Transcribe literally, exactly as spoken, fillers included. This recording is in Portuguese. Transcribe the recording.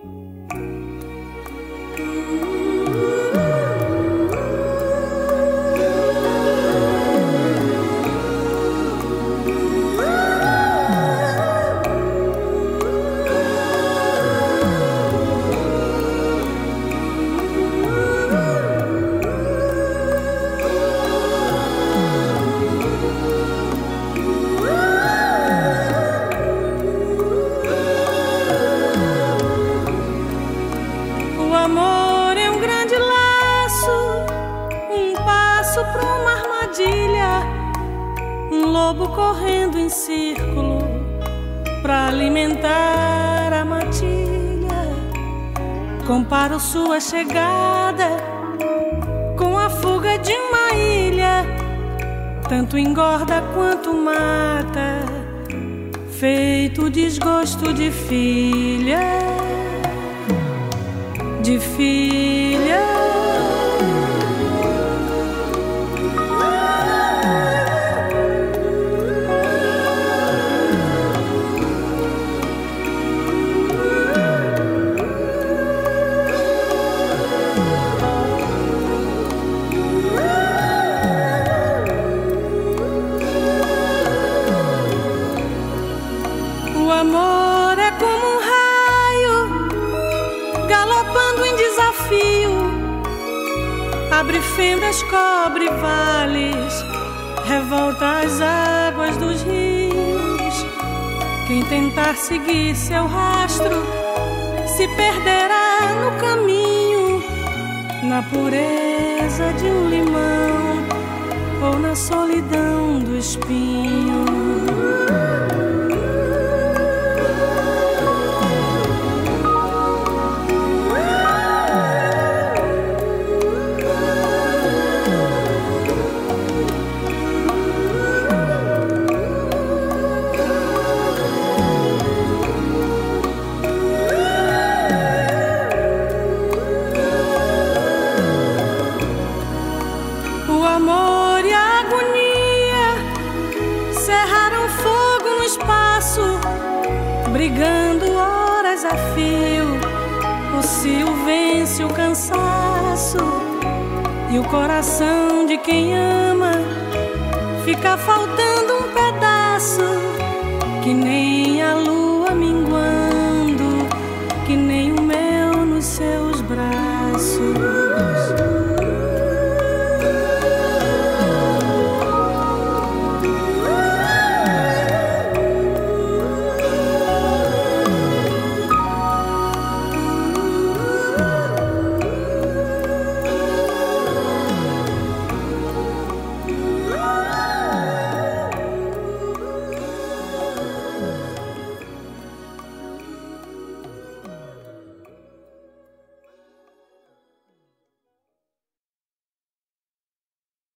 Correndo em círculo pra alimentar a matilha. Comparo sua chegada com a fuga de uma ilha. Tanto engorda quanto mata, feito desgosto de filha, de filha. Abre fendas, cobre vales, revolta as águas dos rios. Quem tentar seguir seu rastro se perderá no caminho, na pureza de um limão ou na solidão do espinho. Brigando horas a fio, o cio vence o cansaço e o coração de quem ama fica faltando um pedaço que nem